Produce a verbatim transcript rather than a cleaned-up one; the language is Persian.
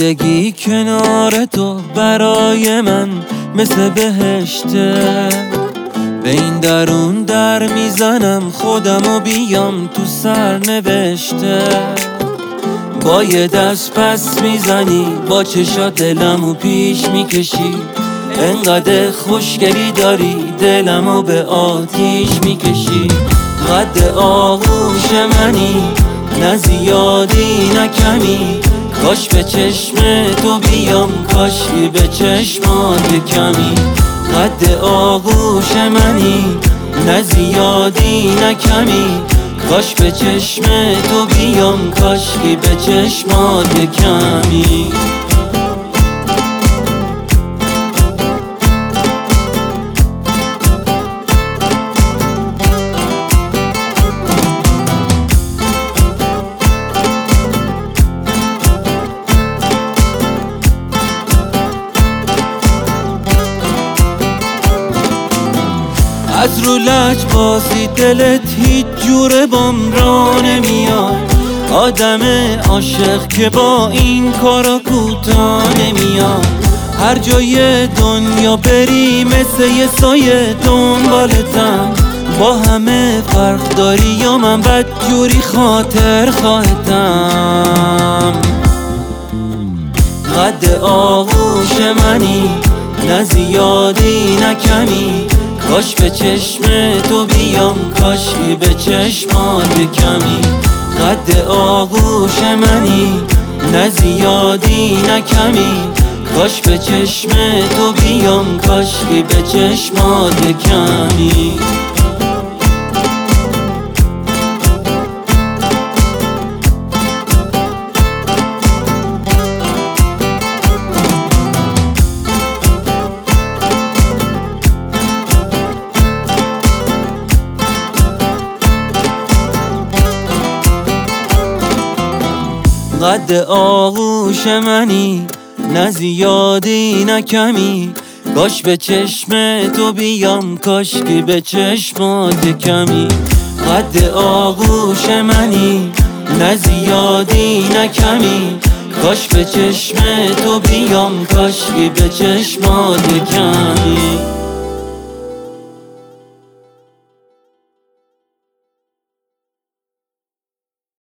زندگی کنار تو برای من مثل بهشته. به این درون در میزنم خودمو بیام تو سرنوشته. با یه دست پس میزنی با چشات دلمو پیش میکشی. انقدر خوشگلی داری دلمو به آتیش میکشی. قد آغوش منی نه زیادی نه کمی. کاش به چشم تو بیام کاشکی به چشمات کمی. قد آغوش منی نه زیادی نه کمی. کاش به چشم تو بیام کاشکی به چشمات کمی. از رو لج بازی دلت هیچ جوره بام را نمیاد. آدم عاشق که با این کارا کوتاه نمیاد. هر جای دنیا بری مثل یه سایه دنبالتم. با همه فرق داری یا من بد جوری خاطر خواهتم. قد آغوش منی نه زیادی نه کمی. کاش به چشم تو بیام کاشکی به چشمات کمی. قد آغوش منی نه زیادی نه کمی. کاش به چشم تو بیام کاشکی به چشمات کمی. قد آغوش منی نه زیادی نه کمی. کاش به چشم تو بیام کاشکی به چشمات کمی. قد آغوش منی نه زیادی نه کمی. کاش به چشم تو بیام کاشکی به چشمات کمی.